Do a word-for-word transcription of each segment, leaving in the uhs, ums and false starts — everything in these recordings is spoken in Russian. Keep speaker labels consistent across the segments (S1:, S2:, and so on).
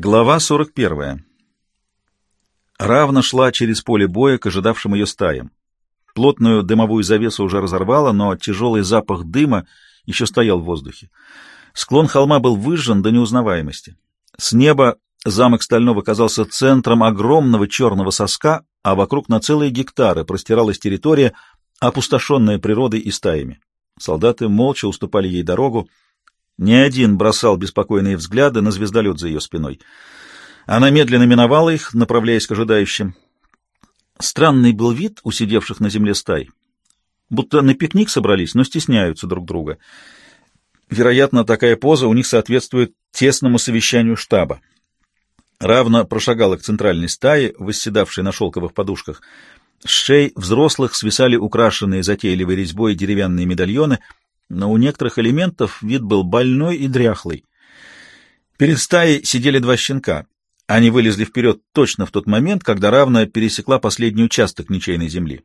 S1: Глава сорок первая. Равна шла через поле боя к ожидавшим ее стаям. Плотную дымовую завесу уже разорвало, но тяжелый запах дыма еще стоял в воздухе. Склон холма был выжжен до неузнаваемости. С неба замок Стального казался центром огромного черного соска, а вокруг на целые гектары простиралась территория, опустошенная природой и стаями. Солдаты молча уступали ей дорогу. Ни один бросал беспокойные взгляды на звездолет за ее спиной. Она медленно миновала их, направляясь к ожидающим. Странный был вид у сидевших на земле стай. Будто на пикник собрались, но стесняются друг друга. Вероятно, такая поза у них соответствует тесному совещанию штаба. Равна прошагала к центральной стае, восседавшей на шелковых подушках. С шеи взрослых свисали украшенные затейливой резьбой деревянные медальоны, но у некоторых элементов вид был больной и дряхлый. Перед стаей сидели два щенка. Они вылезли вперед точно в тот момент, когда Равна пересекла последний участок ничейной земли.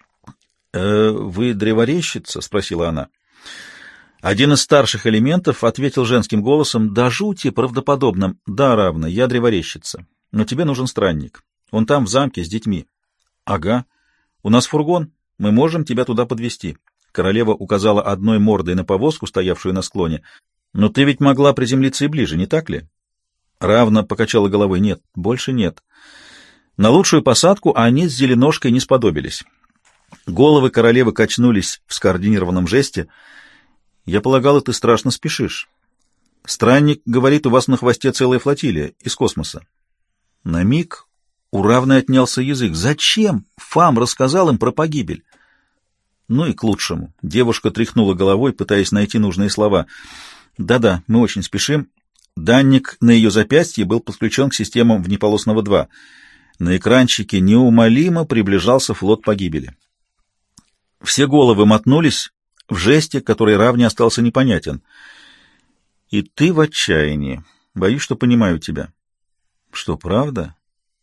S1: «Э, «Вы древорезчица?» — спросила она. Один из старших элементов ответил женским голосом, да жути правдоподобным: «Да, Равна, я древорезчица, но тебе нужен странник. Он там, в замке, с детьми». «Ага. У нас фургон. Мы можем тебя туда подвезти». Королева указала одной мордой на повозку, стоявшую на склоне. «Но ты ведь могла приземлиться и ближе, не так ли?» Равна покачала головой. «Нет, больше нет». На лучшую посадку они с Зеленошкой не сподобились. Головы королевы качнулись в скоординированном жесте. «Я полагала, ты страшно спешишь. Странник говорит, у вас на хвосте целая флотилия из космоса». На миг у Равны отнялся язык. «Зачем?» Фам рассказал им про погибель. Ну и к лучшему. Девушка тряхнула головой, пытаясь найти нужные слова. «Да-да, мы очень спешим». Данник на ее запястье был подключен к системам внеполосного два. На экранчике неумолимо приближался флот погибели. Все головы мотнулись в жесте, который Равне остался непонятен. «И ты в отчаянии. Боюсь, что понимаю тебя». «Что, правда?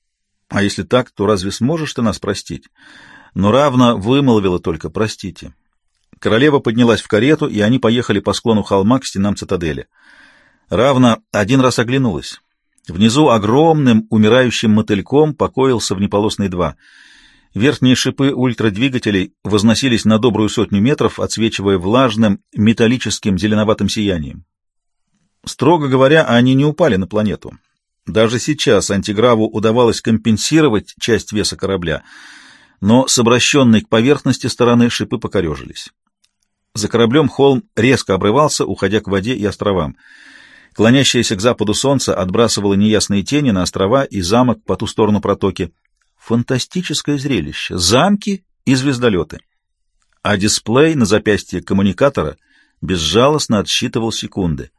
S1: А если так, то разве сможешь ты нас простить?» Но Равна вымолвила только «простите». Королева поднялась в карету, и они поехали по склону холма к стенам цитадели. Равна один раз оглянулась. Внизу огромным умирающим мотыльком покоился внеполосный два. Верхние шипы ультрадвигателей возносились на добрую сотню метров, отсвечивая влажным металлическим зеленоватым сиянием. Строго говоря, они не упали на планету. Даже сейчас антиграву удавалось компенсировать часть веса корабля, но с обращенной к поверхности стороны шипы покорежились. За кораблем холм резко обрывался, уходя к воде и островам. Клонящееся к западу солнце отбрасывало неясные тени на острова и замок по ту сторону протоки. Фантастическое зрелище. Замки и звездолеты. А дисплей на запястье коммуникатора безжалостно отсчитывал секунды.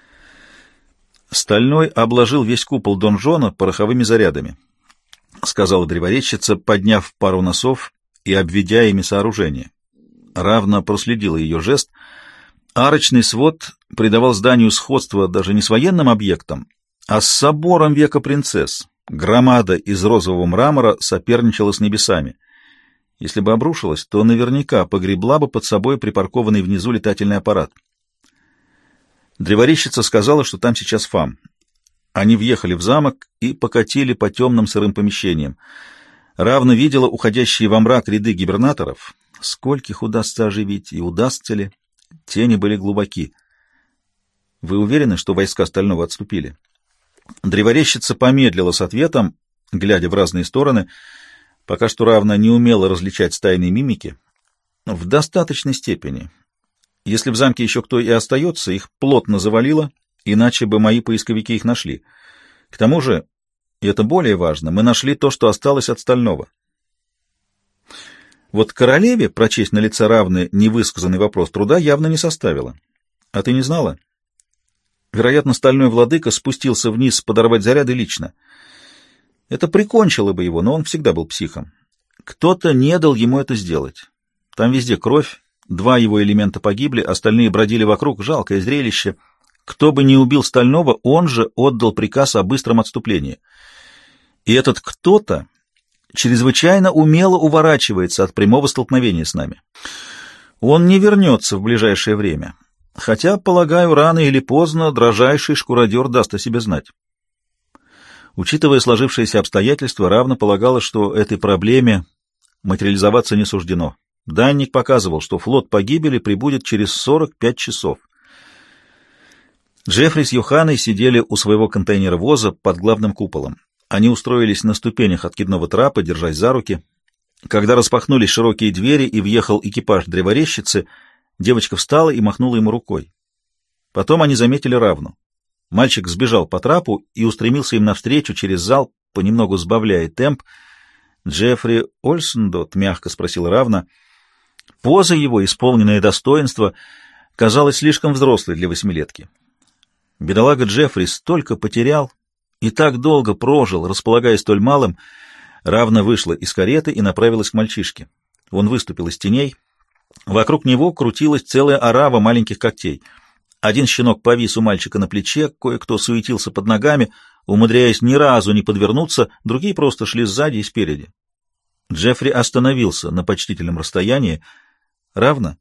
S1: Стальной обложил весь купол донжона пороховыми зарядами, — сказала древорезчица, подняв пару носов и обведя ими сооружение. Равна проследила ее жест. Арочный свод придавал зданию сходство даже не с военным объектом, а с собором века принцесс. Громада из розового мрамора соперничала с небесами. Если бы обрушилась, то наверняка погребла бы под собой припаркованный внизу летательный аппарат. Древорезчица сказала, что там сейчас Фам. Они въехали в замок и покатили по темным сырым помещениям. Равна видела уходящие во мрак ряды гибернаторов. Скольких удастся оживить и удастся ли? Тени были глубоки. «Вы уверены, что войска Стального отступили?» Древорезчица помедлила с ответом, глядя в разные стороны. Пока что Равна не умела различать стайные мимики. «В достаточной степени. Если в замке еще кто и остается, их плотно завалило, иначе бы мои поисковики их нашли. К тому же, и это более важно, мы нашли то, что осталось от Стального». Вот королеве прочесть на лице Равны невысказанный вопрос труда явно не составило. «А ты не знала?» Вероятно, Стальной Владыка спустился вниз подорвать заряды лично. Это прикончило бы его, но он всегда был психом. Кто-то не дал ему это сделать. Там везде кровь, два его элемента погибли, остальные бродили вокруг, жалкое зрелище. Кто бы ни убил Стального, он же отдал приказ о быстром отступлении. И этот кто-то чрезвычайно умело уворачивается от прямого столкновения с нами. Он не вернется в ближайшее время, хотя, полагаю, рано или поздно дрожайший шкуродер даст о себе знать. Учитывая сложившиеся обстоятельства, Равна полагала, что этой проблеме материализоваться не суждено. Данник показывал, что флот погибели прибудет через сорок пять часов. Джеффри с Йоханной сидели у своего контейнера-воза под главным куполом. Они устроились на ступенях откидного трапа, держась за руки. Когда распахнулись широкие двери и въехал экипаж древарещицы, девочка встала и махнула ему рукой. Потом они заметили Равну. Мальчик сбежал по трапу и устремился им навстречу через зал, понемногу сбавляя темп. «Джеффри Ольсендот?» — мягко спросила Равна. Поза его, исполненное достоинство, казалось слишком взрослой для восьмилетки. Бедолага Джеффри столько потерял и так долго прожил, располагая столь малым. Равна вышла из кареты и направилась к мальчишке. Он выступил из теней. Вокруг него крутилась целая орава маленьких когтей. Один щенок повис у мальчика на плече, кое-кто суетился под ногами, умудряясь ни разу не подвернуться, другие просто шли сзади и спереди. Джеффри остановился на почтительном расстоянии. «Равна?»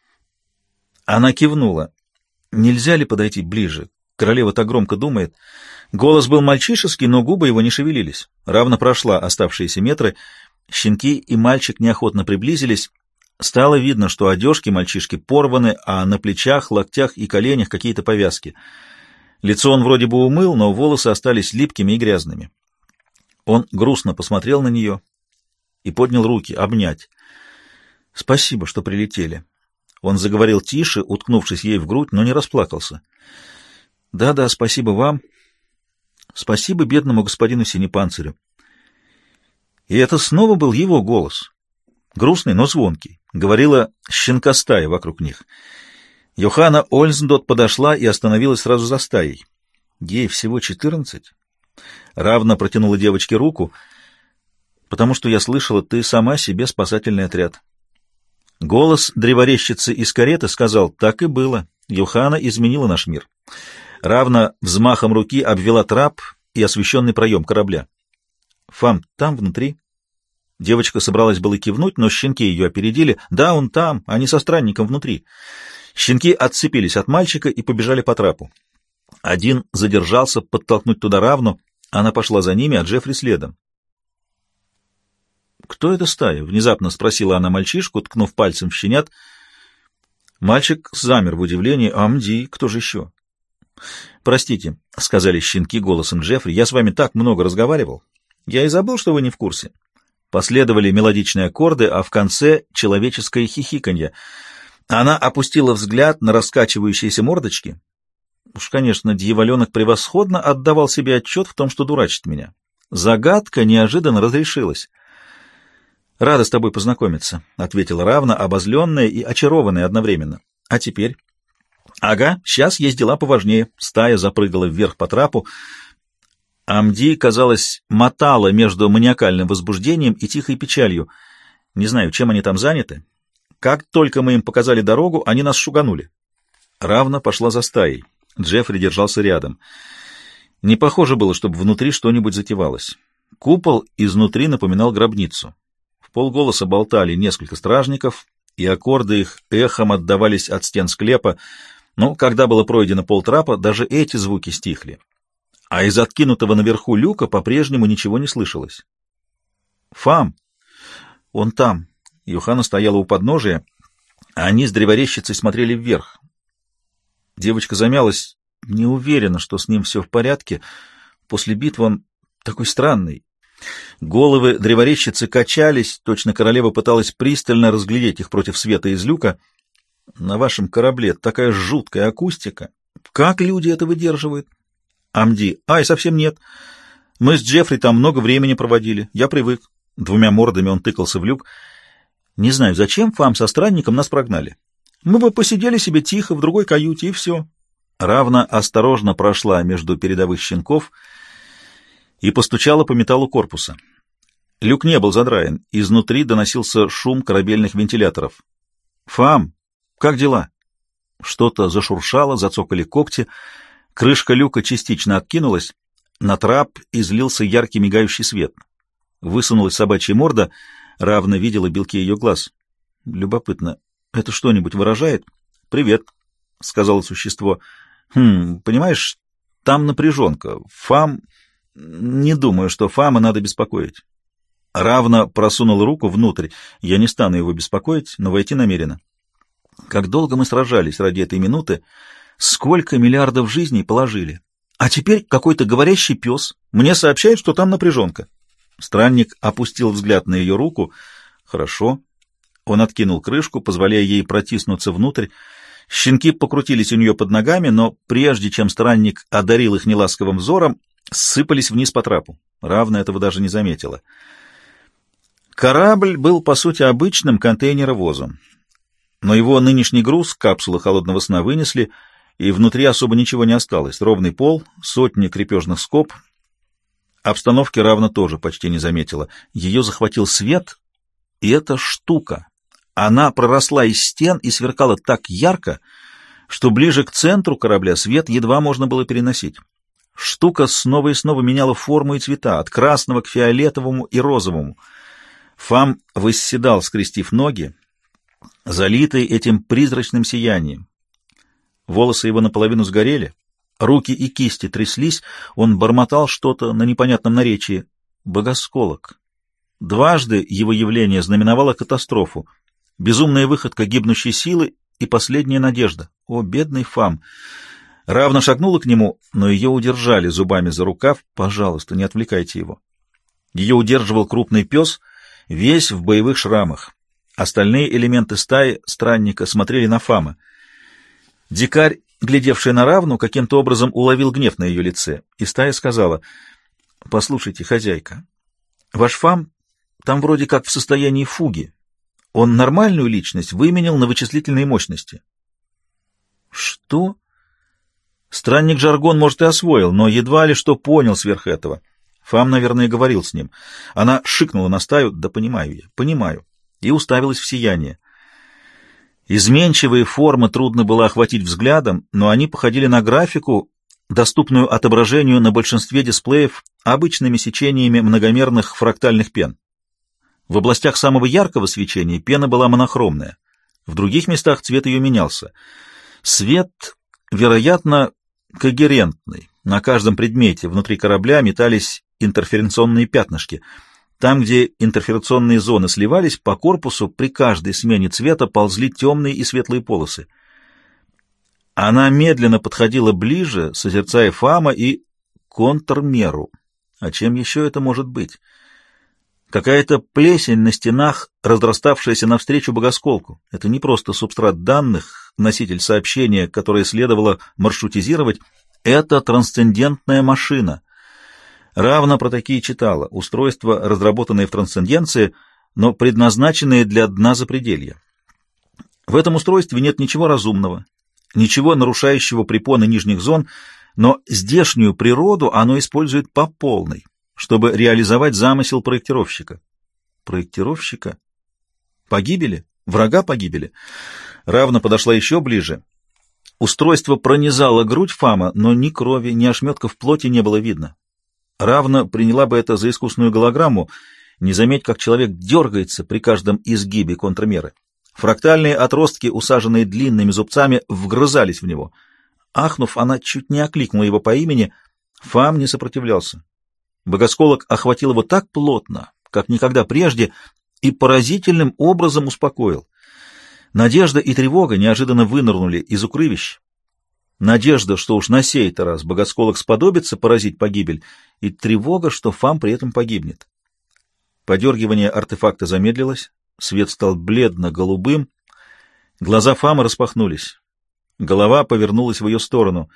S1: Она кивнула. «Нельзя ли подойти ближе? Королева так громко думает». Голос был мальчишеский, но губы его не шевелились. Равна прошла оставшиеся метры. Щенки и мальчик неохотно приблизились. Стало видно, что одежки мальчишки порваны, а на плечах, локтях и коленях какие-то повязки. Лицо он вроде бы умыл, но волосы остались липкими и грязными. Он грустно посмотрел на нее и поднял руки, обнять. «Спасибо, что прилетели». Он заговорил тише, уткнувшись ей в грудь, но не расплакался. «Да-да, спасибо вам. Спасибо бедному господину Синепанцирю». И это снова был его голос. Грустный, но звонкий. Говорила щенкостая вокруг них. Йоханна Ольсендот подошла и остановилась сразу за стаей. Ей всего четырнадцать. Равна протянула девочке руку. «Потому что я слышала, ты сама себе спасательный отряд». Голос древарещицы из кареты сказал: «Так и было. Йоханна изменила наш мир». Равна взмахом руки обвела трап и освещенный проем корабля. «Фам, там внутри?» Девочка собралась было кивнуть, но щенки ее опередили. «Да, он там, они со странником внутри». Щенки отцепились от мальчика и побежали по трапу. Один задержался подтолкнуть туда Равну. Она пошла за ними, а Джеффри следом. «Кто эта стая?» — внезапно спросила она мальчишку, ткнув пальцем в щенят. Мальчик замер в удивлении. «Амди, кто же еще?» «Простите», — сказали щенки голосом Джеффри, — «я с вами так много разговаривал. Я и забыл, что вы не в курсе». Последовали мелодичные аккорды, а в конце — человеческое хихиканье. Она опустила взгляд на раскачивающиеся мордочки. Уж, конечно, дьяволенок превосходно отдавал себе отчет в том, что дурачит меня. Загадка неожиданно разрешилась. «Рада с тобой познакомиться», — ответила Равна, обозленная и очарованная одновременно. «А теперь?» «Ага, сейчас есть дела поважнее». Стая запрыгала вверх по трапу. Амди, казалось, мотала между маниакальным возбуждением и тихой печалью. Не знаю, чем они там заняты. Как только мы им показали дорогу, они нас шуганули. Равна пошла за стаей. Джеффри держался рядом. Не похоже было, чтобы внутри что-нибудь затевалось. Купол изнутри напоминал гробницу. В полголоса болтали несколько стражников, и аккорды их эхом отдавались от стен склепа, но когда было пройдено полтрапа, даже эти звуки стихли. А из откинутого наверху люка по-прежнему ничего не слышалось. «Фам! Он там!» Йоханна стояла у подножия, а они с древарещицей смотрели вверх. Девочка замялась, не уверена, что с ним все в порядке. После битвы он такой странный. Головы древарещицы качались, точно королева пыталась пристально разглядеть их против света из люка. «На вашем корабле такая жуткая акустика. Как люди это выдерживают?» Амди: «Ай, совсем нет. Мы с Джеффри там много времени проводили. Я привык». Двумя мордами он тыкался в люк. «Не знаю, зачем Фам со странником нас прогнали. Мы бы посидели себе тихо в другой каюте, и все». Равна осторожно прошла между передовых щенков и постучала по металлу корпуса. Люк не был задраен. Изнутри доносился шум корабельных вентиляторов. «Фам, как дела?» Что-то зашуршало, зацокали когти. Крышка люка частично откинулась. На трап излился яркий мигающий свет. Высунулась собачья морда. Равна видела белки ее глаз. Любопытно, это что-нибудь выражает? «Привет», — сказала существо. «Хм, понимаешь, там напряженка. Фам...» Не думаю, что Фама надо беспокоить. Равна просунул руку внутрь. Я не стану его беспокоить, но войти намерена. Как долго мы сражались ради этой минуты, сколько миллиардов жизней положили. А теперь какой-то говорящий пес мне сообщает, что там напряженка. Странник опустил взгляд на ее руку. Хорошо. Он откинул крышку, позволяя ей протиснуться внутрь. Щенки покрутились у нее под ногами, но прежде чем странник одарил их неласковым взором, сыпались вниз по трапу. Равна этого даже не заметила. Корабль был, по сути, обычным контейнеровозом. Но его нынешний груз капсулы холодного сна вынесли, и внутри особо ничего не осталось. Ровный пол, сотни крепежных скоб. Обстановки Равна тоже почти не заметила. Ее захватил свет, и эта штука. Она проросла из стен и сверкала так ярко, что ближе к центру корабля свет едва можно было переносить. Штука снова и снова меняла форму и цвета, от красного к фиолетовому и розовому. Фам восседал, скрестив ноги, залитый этим призрачным сиянием. Волосы его наполовину сгорели, руки и кисти тряслись, он бормотал что-то на непонятном наречии. Богосколок. Дважды его явление знаменовало катастрофу. Безумная выходка гибнущей силы и последняя надежда. О, бедный Фам! Равна шагнула к нему, но ее удержали зубами за рукав. Пожалуйста, не отвлекайте его. Ее удерживал крупный пес, весь в боевых шрамах. Остальные элементы стаи странника смотрели на Фама. Дикарь, глядевший на Равну, каким-то образом уловил гнев на ее лице, и стая сказала: «Послушайте, хозяйка, ваш Фам там вроде как в состоянии фуги. Он нормальную личность выменял на вычислительные мощности». «Что?» Странник жаргон, может, и освоил, но едва ли что понял сверх этого. Фам, наверное, говорил с ним. Она шикнула на стаю: «Да понимаю я, понимаю», и уставилась в сияние. Изменчивые формы трудно было охватить взглядом, но они походили на графику, доступную отображению на большинстве дисплеев обычными сечениями многомерных фрактальных пен. В областях самого яркого свечения пена была монохромная, в других местах цвет ее менялся. Свет, вероятно, когерентный. На каждом предмете внутри корабля метались интерференционные пятнышки. Там, где интерферационные зоны сливались, по корпусу при каждой смене цвета ползли темные и светлые полосы. Она медленно подходила ближе, созерцая Фама и контрмеру. А чем еще это может быть? Какая-то плесень на стенах, разраставшаяся навстречу богосколку. Это не просто субстрат данных, носитель сообщения, которое следовало маршрутизировать. Это трансцендентная машина. Равна про такие читала. Устройства, разработанные в трансценденции, но предназначенные для дна запределья. В этом устройстве нет ничего разумного, ничего нарушающего препоны нижних зон, но здешнюю природу оно использует по полной, чтобы реализовать замысел проектировщика. Проектировщика? Погибели? Врага погибели? Равна подошла еще ближе. Устройство пронизало грудь Фама, но ни крови, ни ошметков плоти не было видно. Равна приняла бы это за искусную голограмму, не заметь, как человек дергается при каждом изгибе контрмеры. Фрактальные отростки, усаженные длинными зубцами, вгрызались в него. Ахнув, она чуть не окликнула его по имени. Фам не сопротивлялся. Богосколок охватил его так плотно, как никогда прежде, и поразительным образом успокоил. Надежда и тревога неожиданно вынырнули из укрывищ. Надежда, что уж на сей-то раз богосколок сподобится поразить погибель, и тревога, что Фам при этом погибнет. Подергивание артефакта замедлилось, свет стал бледно-голубым, глаза Фама распахнулись, голова повернулась в ее сторону.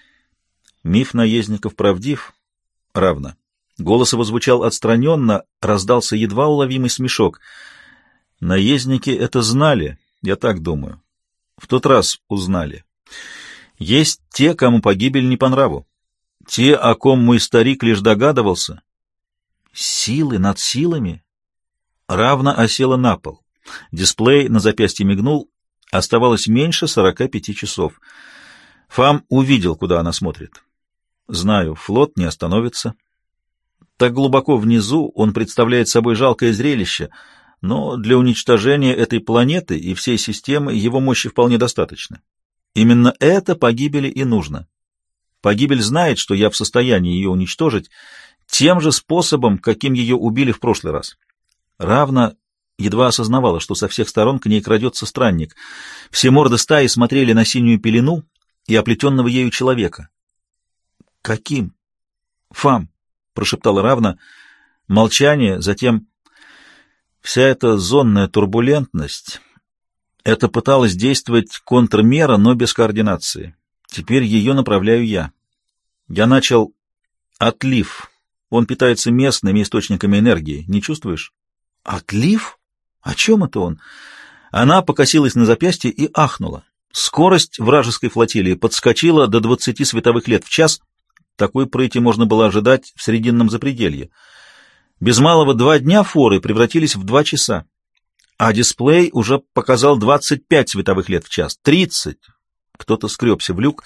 S1: Миф наездников правдив, Равна. Голос его звучал отстраненно, раздался едва уловимый смешок. Наездники это знали, я так думаю. В тот раз узнали. Есть те, кому погибель не по нраву. Те, о ком мой старик лишь догадывался. Силы над силами? Равна осела на пол. Дисплей на запястье мигнул. Оставалось меньше сорока пяти часов. Фам увидел, куда она смотрит. Знаю, флот не остановится. Так глубоко внизу он представляет собой жалкое зрелище, но для уничтожения этой планеты и всей системы его мощи вполне достаточно. Именно это погибели и нужно. Погибель знает, что я в состоянии ее уничтожить. тем же способом, каким ее убили в прошлый раз. Равна едва осознавала, что со всех сторон к ней крадется странник. Все морды стаи смотрели на синюю пелену и оплетенного ею человека. «Каким?» «Фам», — прошептала Равна. Молчание, затем вся эта зонная турбулентность. Это пыталась действовать контрмера, но без координации. Теперь ее направляю я. Я начал отлив. Он питается местными источниками энергии. Не чувствуешь? Отлив? О чем это он? Она покосилась на запястье и ахнула. Скорость вражеской флотилии подскочила до двадцати световых лет в час. Такой прыти можно было ожидать в срединном запределье. Без малого два дня форы превратились в два часа. А дисплей уже показал двадцать пять световых лет в час. тридцать. Кто-то скребся в люк.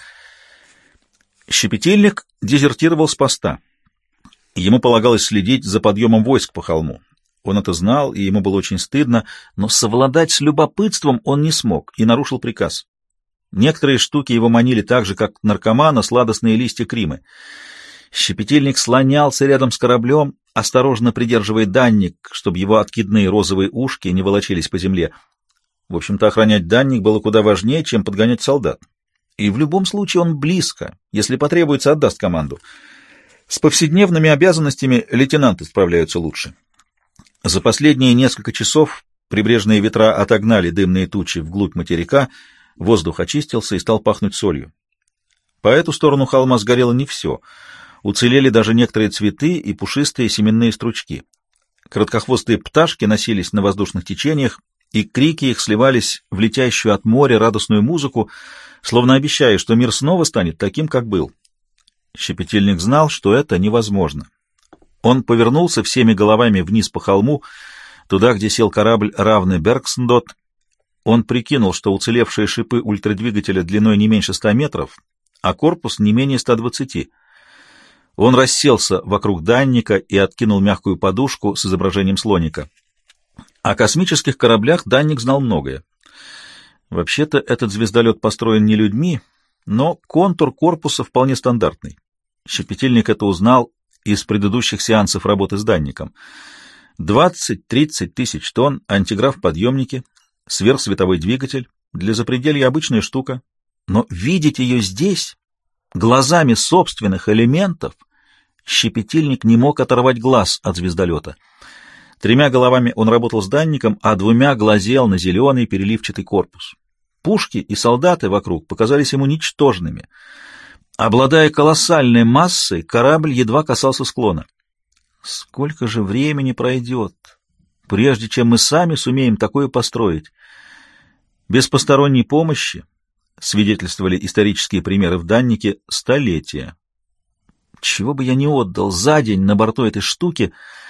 S1: Щепетильник дезертировал с поста. Ему полагалось следить за подъемом войск по холму. Он это знал, и ему было очень стыдно, но совладать с любопытством он не смог и нарушил приказ. Некоторые штуки его манили так же, как наркомана сладостные листья кримы. Щепетильник слонялся рядом с кораблем, осторожно придерживая данник, чтобы его откидные розовые ушки не волочились по земле. В общем-то, охранять данник было куда важнее, чем подгонять солдат. И в любом случае он близко, если потребуется, отдаст команду. С повседневными обязанностями лейтенанты справляются лучше. За последние несколько часов прибрежные ветра отогнали дымные тучи вглубь материка, воздух очистился и стал пахнуть солью. По эту сторону холма сгорело не все. Уцелели даже некоторые цветы и пушистые семенные стручки. Короткохвостые пташки носились на воздушных течениях, и крики их сливались в летящую от моря радостную музыку, словно обещая, что мир снова станет таким, как был. Щепетильник знал, что это невозможно. Он повернулся всеми головами вниз по холму, туда, где сел корабль, равный Бергсндот. Он прикинул, что уцелевшие шипы ультрадвигателя длиной не меньше ста метров, а корпус не менее ста двадцати. Он расселся вокруг данника и откинул мягкую подушку с изображением слоника. О космических кораблях данник знал многое. Вообще-то этот звездолет построен не людьми, но контур корпуса вполне стандартный. Щепетильник это узнал из предыдущих сеансов работы с данником. двадцать-тридцать тысяч тонн, антиграф-подъемники, сверхсветовой двигатель, для запределья обычная штука. Но видеть ее здесь, глазами собственных элементов, Щепетильник не мог оторвать глаз от звездолета. Тремя головами он работал с данником, а двумя глазел на зеленый переливчатый корпус. Пушки и солдаты вокруг показались ему ничтожными. Обладая колоссальной массой, корабль едва касался склона. Сколько же времени пройдет, прежде чем мы сами сумеем такое построить? Без посторонней помощи, свидетельствовали исторические примеры в даннике, столетия. Чего бы я не отдал за день на борту этой штуки,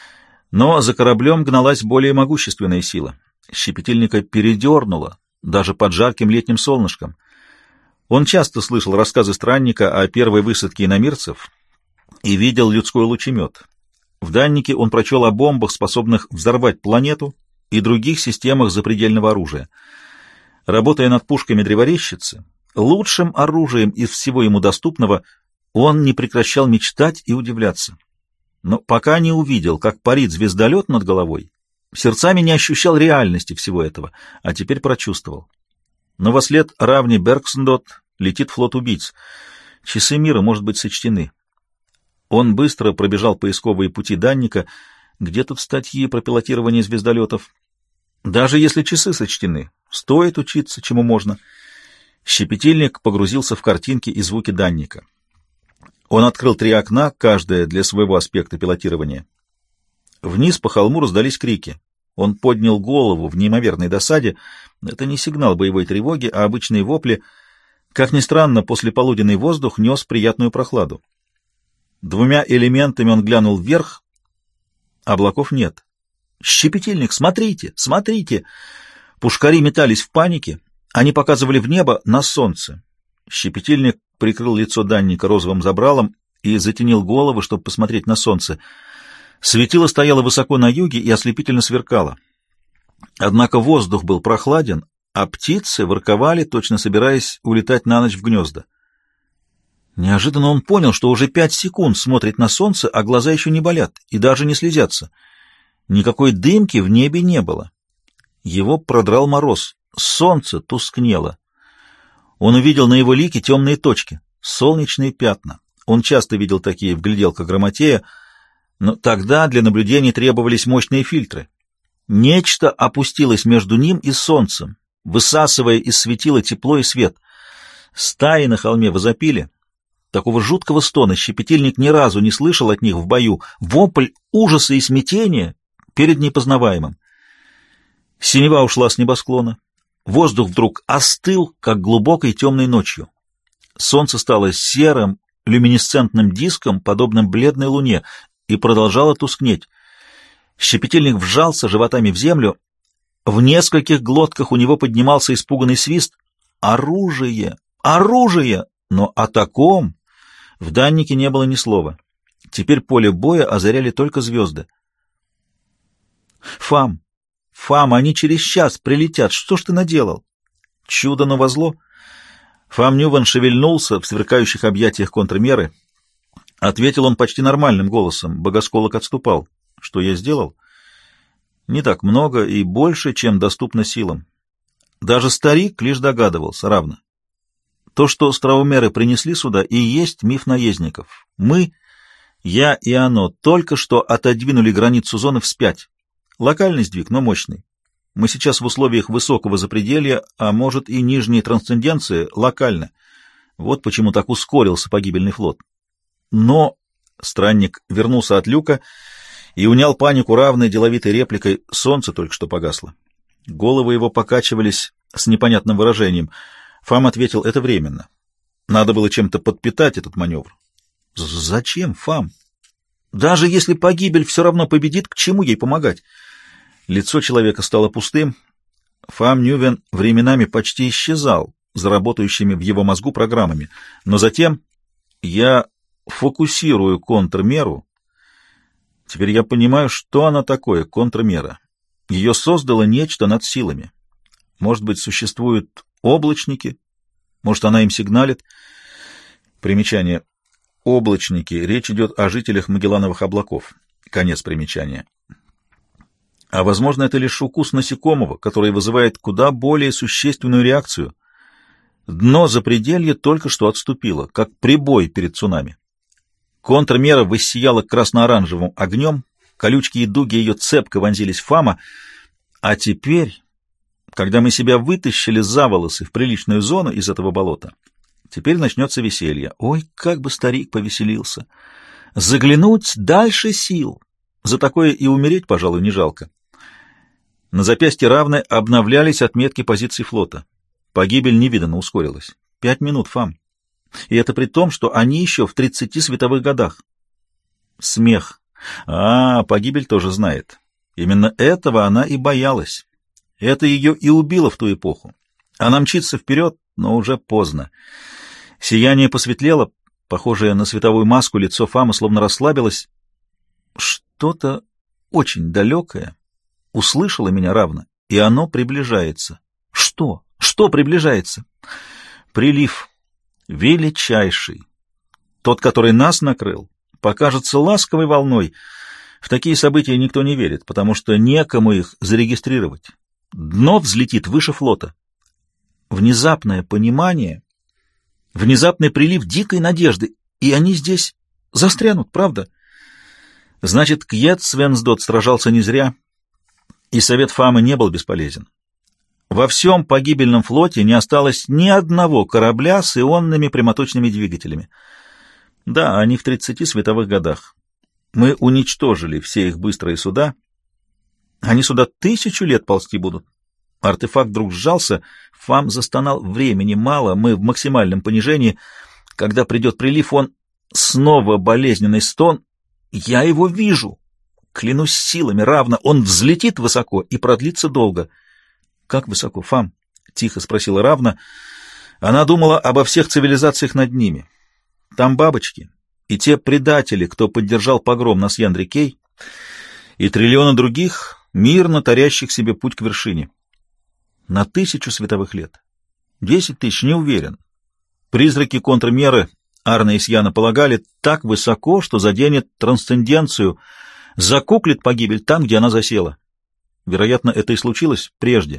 S1: но за кораблем гналась более могущественная сила. Щепетильника передернуло, даже под жарким летним солнышком. Он часто слышал рассказы странника о первой высадке иномирцев и видел людской лучемет. В даннике он прочел о бомбах, способных взорвать планету, и других системах запредельного оружия. Работая над пушками древорезчицы, лучшим оружием из всего ему доступного, он не прекращал мечтать и удивляться. Но пока не увидел, как парит звездолет над головой, сердцами не ощущал реальности всего этого, а теперь прочувствовал. Но вослед равни Бергсндот летит флот убийц. Часы мира, может быть, сочтены. Он быстро пробежал поисковые пути данника. Где тут статьи про пилотирование звездолетов? Даже если часы сочтены, стоит учиться, чему можно. Щепетильник погрузился в картинки и звуки данника. Он открыл три окна, каждое для своего аспекта пилотирования. Вниз по холму раздались крики. Он поднял голову в неимоверной досаде. Это не сигнал боевой тревоги, а обычные вопли. Как ни странно, послеполуденный воздух нес приятную прохладу. Двумя элементами он глянул вверх. Облаков нет. «Щепетильник, смотрите, смотрите!» Пушкари метались в панике. Они показывали в небо на солнце. Щепетильник прикрыл лицо данника розовым забралом и затенил голову, чтобы посмотреть на солнце. Светило стояло высоко на юге и ослепительно сверкало. Однако воздух был прохладен, а птицы ворковали, точно собираясь улетать на ночь в гнезда. Неожиданно он понял, что уже пять секунд смотрит на солнце, а глаза еще не болят и даже не слезятся. Никакой дымки в небе не было. Его продрал мороз. Солнце тускнело. Он увидел на его лике темные точки, солнечные пятна. Он часто видел такие в гляделках Грамотея, но тогда для наблюдений требовались мощные фильтры. Нечто опустилось между ним и солнцем, высасывая из светила тепло и свет. Стаи на холме возопили. Такого жуткого стона щепетильник ни разу не слышал от них в бою. Вопль ужаса и смятения перед непознаваемым. Синева ушла с небосклона. Воздух вдруг остыл, как глубокой темной ночью. Солнце стало серым, люминесцентным диском, подобным бледной луне, и продолжало тускнеть. Щепетильник вжался животами в землю. В нескольких глотках у него поднимался испуганный свист. Оружие! Оружие! Но о таком в даннике не было ни слова. Теперь поле боя озаряли только звезды. «Фам! Фам, они через час прилетят! Что ж ты наделал?» «Чудо навозло!» Фам Нюван шевельнулся в сверкающих объятиях контрмеры. Ответил он почти нормальным голосом. Богосколок отступал. «Что я сделал?» «Не так много и больше, чем доступно силам. Даже старик лишь догадывался, равно. То, что остроумеры принесли сюда, и есть миф наездников. Мы, я и оно, только что отодвинули границу зоны вспять. Локальный сдвиг, но мощный. Мы сейчас в условиях высокого запределья, а может и нижней трансценденции, локально. Вот почему так ускорился погибельный флот. Но странник вернулся от люка и унял панику равной деловитой репликой: «Солнце только что погасло». Головы его покачивались с непонятным выражением. Фам ответил: «Это временно. Надо было чем-то подпитать этот маневр». «Зачем, Фам? Даже если погибель все равно победит, к чему ей помогать?» Лицо человека стало пустым. Фам Нювен временами почти исчезал за работающими в его мозгу программами. Но затем я фокусирую контрмеру. Теперь я понимаю, что она такое, контрмера. Ее создало нечто над силами. Может быть, существуют облачники? Может, она им сигналит? Примечание. Облачники. Речь идет о жителях Магеллановых облаков. Конец примечания. А, возможно, это лишь укус насекомого, который вызывает куда более существенную реакцию. Дно запределья только что отступило, как прибой перед цунами. Контрмера воссияла красно-оранжевым огнем, колючки и дуги ее цепко вонзились в Фама, а теперь, когда мы себя вытащили за волосы в приличную зону из этого болота, теперь начнется веселье. Ой, как бы старик повеселился! Заглянуть дальше сил! За такое и умереть, пожалуй, не жалко. На запястье равны обновлялись отметки позиций флота. Погибель невиданно ускорилась. Пять минут, Фам. И это при том, что они еще в тридцати световых годах. Смех. А, погибель тоже знает. Именно этого она и боялась. Это ее и убило в ту эпоху. Она мчится вперед, но уже поздно. Сияние посветлело, похожее на световую маску, лицо Фама словно расслабилось. Что-то очень далекое услышало меня равно, и оно приближается. Что? Что приближается? Прилив. Величайший. Тот, который нас накрыл, покажется ласковой волной. В такие события никто не верит, потому что некому их зарегистрировать. Дно взлетит выше флота. Внезапное понимание, внезапный прилив дикой надежды, и они здесь застрянут, правда? Значит, Кьет Свенсдот сражался не зря, и совет Фамы не был бесполезен. Во всем погибельном флоте не осталось ни одного корабля с ионными прямоточными двигателями. Да, они в тридцати световых годах. Мы уничтожили все их быстрые суда. Они сюда тысячу лет ползти будут. Артефакт вдруг сжался, Фам застонал. Времени мало, мы в максимальном понижении. Когда придет прилив, он... Снова болезненный стон. Я его вижу. Клянусь силами, равно. Он взлетит высоко и продлится долго. «Как высоко, Фам?» — тихо спросила равно. Она думала обо всех цивилизациях над ними. Там бабочки и те предатели, кто поддержал погром на Сьяндри-Кей, и триллионы других, мирно тарящих себе путь к вершине. На тысячу световых лет. Десять тысяч, не уверен. Призраки контрмеры Арне и Сьяна полагали, так высоко, что заденет трансценденцию, закуклит погибель там, где она засела. Вероятно, это и случилось прежде.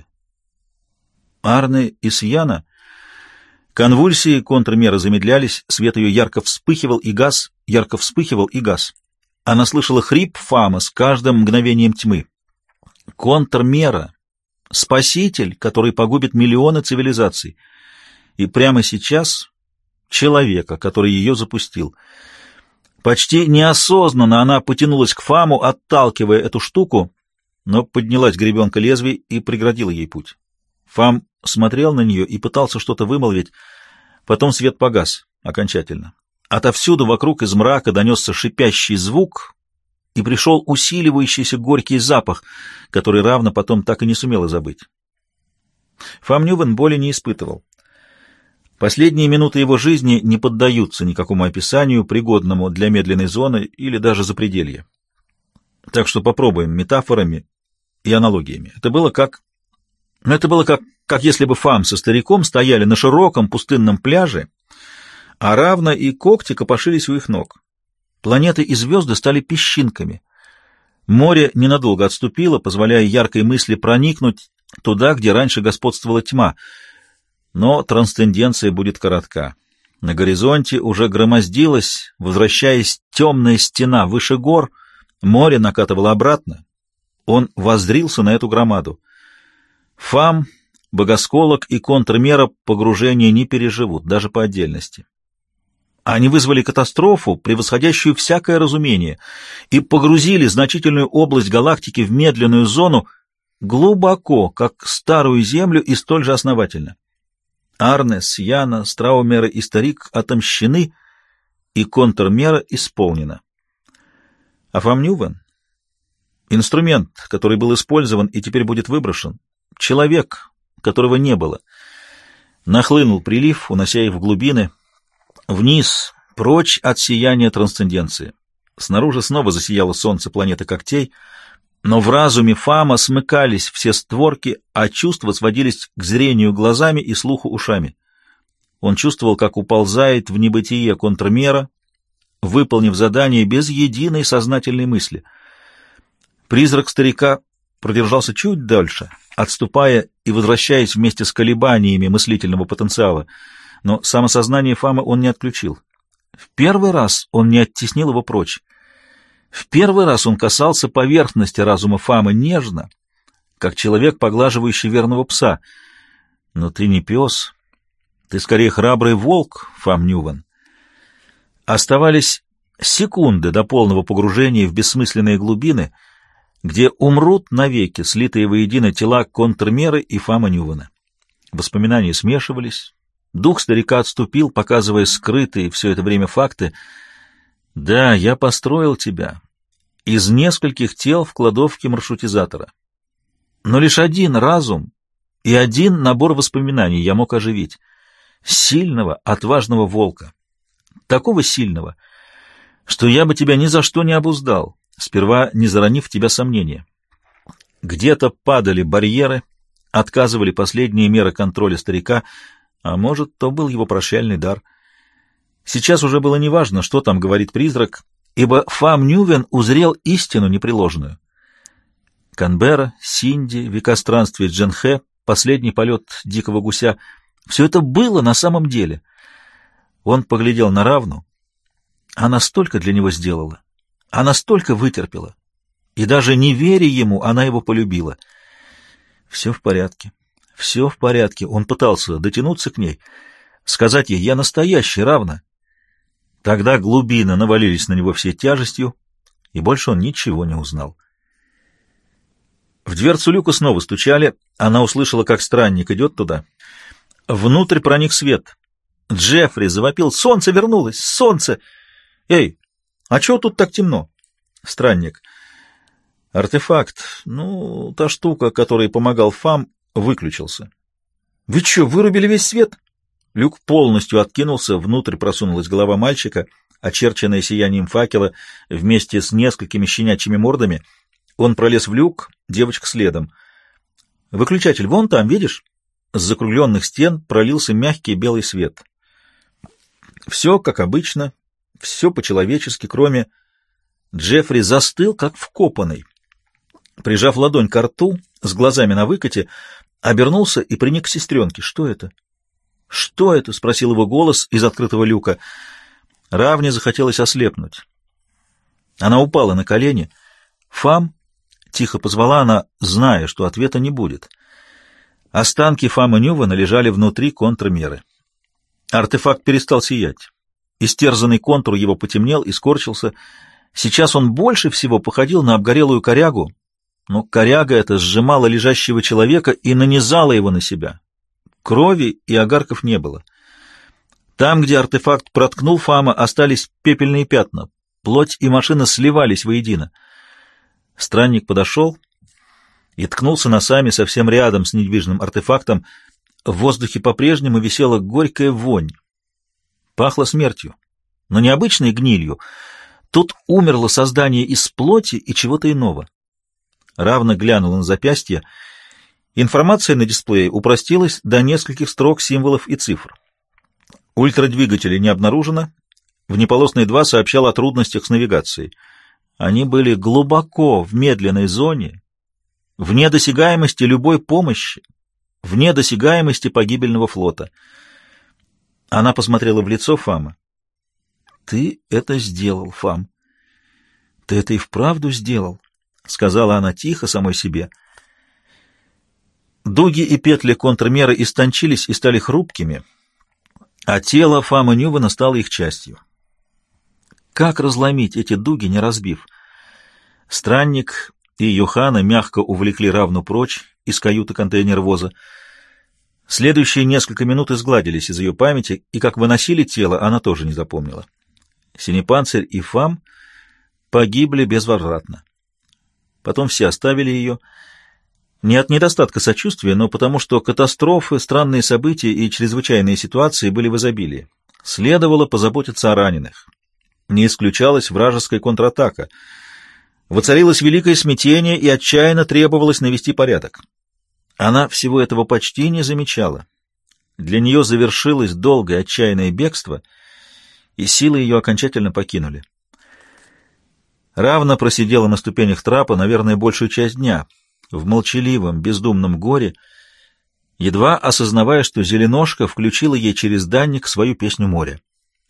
S1: Арне и Сьяна... Конвульсии контрмеры замедлялись, свет ее ярко вспыхивал и гас, ярко вспыхивал и гас. Она слышала хрип Фама с каждым мгновением тьмы. Контрмера — спаситель, который погубит миллионы цивилизаций. И прямо сейчас человека, который ее запустил. Почти неосознанно она потянулась к Фаму, отталкивая эту штуку, но поднялась гребенка лезвий и преградила ей путь. Фам смотрел на нее и пытался что-то вымолвить. Потом свет погас окончательно. Отовсюду вокруг из мрака донесся шипящий звук, и пришел усиливающийся горький запах, который равно потом так и не сумела забыть. Фам Нювен боли не испытывал. Последние минуты его жизни не поддаются никакому описанию, пригодному для медленной зоны или даже запределья. Так что попробуем метафорами и аналогиями. Это было как... Но это было как, как если бы Фам со стариком стояли на широком пустынном пляже, а Равна и Когти копошились у их ног. Планеты и звезды стали песчинками. Море ненадолго отступило, позволяя яркой мысли проникнуть туда, где раньше господствовала тьма. Но трансценденция будет коротка. На горизонте уже громоздилась, возвращаясь, темная стена выше гор, море накатывало обратно. Он воззрился на эту громаду. Фам, богосколок и контрмера погружения не переживут, даже по отдельности. Они вызвали катастрофу, превосходящую всякое разумение, и погрузили значительную область галактики в медленную зону глубоко, как старую Землю, и столь же основательно. Арне, Сьяна, Страумера и Старик отомщены, и контрмера исполнена. А Фам Нювен — инструмент, который был использован и теперь будет выброшен, человек, которого не было. Нахлынул прилив, унося их в глубины, вниз, прочь от сияния трансценденции. Снаружи снова засияло солнце планеты когтей, но в разуме Фама смыкались все створки, а чувства сводились к зрению глазами и слуху ушами. Он чувствовал, как уползает в небытие контрмера, выполнив задание без единой сознательной мысли. Призрак старика продержался чуть дальше, отступая и возвращаясь вместе с колебаниями мыслительного потенциала, но самосознание Фама он не отключил. В первый раз он не оттеснил его прочь. В первый раз он касался поверхности разума Фамы нежно, как человек, поглаживающий верного пса. Но ты не пес, ты скорее храбрый волк, Фам Нювен. Оставались секунды до полного погружения в бессмысленные глубины, где умрут навеки слитые воедино тела контрмеры и Фама Нювена. Воспоминания смешивались, дух старика отступил, показывая скрытые все это время факты. «Да, я построил тебя из нескольких тел в кладовке маршрутизатора. Но лишь один разум и один набор воспоминаний я мог оживить. Сильного, отважного волка. Такого сильного, что я бы тебя ни за что не обуздал, сперва не заронив в тебя сомнения. Где-то падали барьеры, отказывали последние меры контроля старика, а может, то был его прощальный дар. Сейчас уже было неважно, что там говорит призрак, ибо Фам Нювен узрел истину непреложную. Канберра, Синди, века странствий Дженхе, последний полет дикого гуся — все это было на самом деле. Он поглядел на Равну. Она столько для него сделала, она столько вытерпела, и даже не веря ему, она его полюбила. Все в порядке, все в порядке. Он пытался дотянуться к ней, сказать ей: «Я настоящий, Равна». Тогда глубины навалились на него всей тяжестью, и больше он ничего не узнал. В дверцу люка снова стучали, она услышала, как странник идет туда. Внутрь проник свет. Джеффри завопил: «Солнце вернулось! Солнце! Эй, а чего тут так темно?» Странник: «Артефакт, ну, та штука, которой помогал Фам, выключился». «Вы что, вырубили весь свет?» Люк полностью откинулся, внутрь просунулась голова мальчика, очерченная сиянием факела, вместе с несколькими щенячьими мордами. Он пролез в люк, девочка следом. «Выключатель вон там, видишь?» С закругленных стен пролился мягкий белый свет. Все как обычно, все по-человечески, кроме... Джеффри застыл, как вкопанный. Прижав ладонь ко рту, с глазами на выкате, обернулся и приник к сестренке. «Что это?» «Что это?» — спросил его голос из открытого люка. Равне захотелось ослепнуть. Она упала на колени. «Фам?» — тихо позвала она, зная, что ответа не будет. Останки Фама Нювана лежали внутри контрмеры. Артефакт перестал сиять. Истерзанный контур его потемнел и скорчился. Сейчас он больше всего походил на обгорелую корягу, но коряга эта сжимала лежащего человека и нанизала его на себя. Крови и огарков не было. Там, где артефакт проткнул Фама, остались пепельные пятна. Плоть и машина сливались воедино. Странник подошел и ткнулся носами совсем рядом с недвижным артефактом. В воздухе по-прежнему висела горькая вонь. Пахло смертью, но не обычной гнилью. Тут умерло создание из плоти и чего-то иного. Равно глянула на запястье. Информация на дисплее упростилась до нескольких строк символов и цифр. Ультрадвигателей не обнаружено. Внеполосный два сообщал о трудностях с навигацией. Они были глубоко в медленной зоне, вне досягаемости любой помощи, вне досягаемости погибельного флота. Она посмотрела в лицо Фама. «Ты это сделал, Фам. Ты это и вправду сделал», — сказала она тихо самой себе. Дуги и петли контрмеры истончились и стали хрупкими, а тело Фама Нювана стало их частью. Как разломить эти дуги, не разбив? Странник и Йохана мягко увлекли Равну прочь из каюты контейнер-воза. Следующие несколько минут изгладились из ее памяти, и как выносили тело, она тоже не запомнила. Синепанцирь и Фам погибли безвозвратно. Потом все оставили ее, не от недостатка сочувствия, но потому что катастрофы, странные события и чрезвычайные ситуации были в изобилии. Следовало позаботиться о раненых. Не исключалась вражеская контратака. Воцарилось великое смятение, и отчаянно требовалось навести порядок. Она всего этого почти не замечала. Для нее завершилось долгое отчаянное бегство, и силы ее окончательно покинули. Равно просидела на ступенях трапа, наверное, большую часть дня, в молчаливом, бездумном горе, едва осознавая, что Зеленошка включила ей через данник свою песню моря.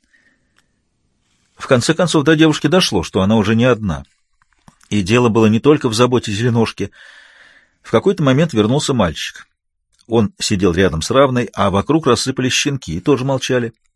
S1: В конце концов, до девушки дошло, что она уже не одна. И дело было не только в заботе Зеленошки. В какой-то момент вернулся мальчик. Он сидел рядом с Равной, а вокруг рассыпались щенки и тоже молчали.